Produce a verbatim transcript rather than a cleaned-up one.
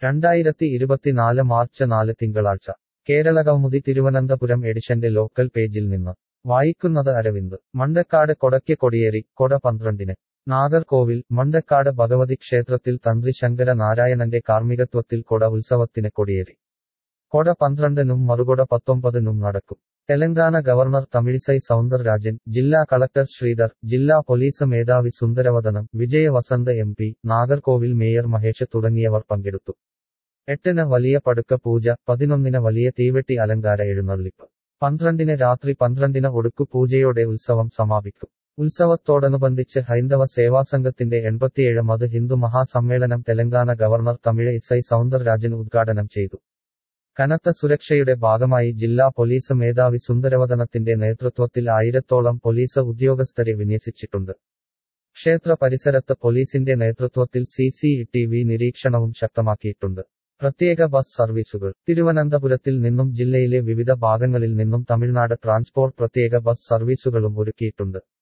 രണ്ടായിരത്തി ഇരുപത്തിനാല് മാർച്ച് നാല് തിങ്കളാഴ്ച കേരളകൗമുദി തിരുവനന്തപുരം എഡിഷന്റെ ലോക്കൽ പേജിൽ നിന്ന് വായിക്കുന്നത് അരവിന്ദ്. മണ്ടക്കാട് കൊടയ്ക്ക് കൊടിയേറി, കൊട പന്ത്രണ്ടിന്. നാഗർകോവിൽ. മണ്ടക്കാട് ഭഗവതി ക്ഷേത്രത്തിൽ തന്ത്രി ശങ്കര നാരായണന്റെ കാർമ്മികത്വത്തിൽ കൊട ഉത്സവത്തിന് കൊടിയേറി. കൊട പന്ത്രണ്ടിനും മറുകൊട പത്തൊമ്പതിനും നടക്കും. തെലങ്കാന ഗവർണർ തമിഴിസൈ സൗന്ദർരാജൻ, ജില്ലാ കളക്ടർ ശ്രീധർ, ജില്ലാ പോലീസ് മേധാവി Sundaravadanam, Vijay Vasanth M P, Nagercoil mayor Mahesh തുടങ്ങിയവർ പങ്കെടുത്തു. എട്ടിന് വലിയ പടുക്ക പൂജ, പതിനൊന്നിന് വലിയ തീവെട്ടി അലങ്കാര എഴുന്നള്ളിപ്പ്, പന്ത്രണ്ടിന് രാത്രി പന്ത്രണ്ടിന് ഒടുക്കു പൂജയോടെ ഉത്സവം സമാപിക്കും. ഉത്സവത്തോടനുബന്ധിച്ച് ഹൈന്ദവ സേവാസംഘത്തിന്റെ എൺപത്തിയേഴാമത് ഹിന്ദു മഹാസമ്മേളനം തെലങ്കാന ഗവർണർ തമിഴിസൈ സൗന്ദർരാജൻ ഉദ്ഘാടനം ചെയ്തു. കനത്ത സുരക്ഷയുടെ ഭാഗമായി ജില്ലാ പോലീസ് മേധാവി സുന്ദരവദനത്തിന്റെ നേതൃത്വത്തിൽ ആയിരത്തോളം പോലീസ് ഉദ്യോഗസ്ഥരെ വിന്യസിച്ചിട്ടുണ്ട്. ക്ഷേത്ര പരിസരത്ത് പോലീസിന്റെ നേതൃത്വത്തിൽ സി സി ടി വി നിരീക്ഷണവും ശക്തമാക്കിയിട്ടുണ്ട്. പ്രത്യേക ബസ് സർവീസുകൾ. തിരുവനന്തപുരത്തിൽ നിന്നും ജില്ലയിലെ വിവിധ ഭാഗങ്ങളിൽ നിന്നും തമിഴ്നാട് ട്രാൻസ്പോർട്ട് പ്രത്യേക ബസ് സർവീസുകളും ഒരുക്കിയിട്ടുണ്ട്.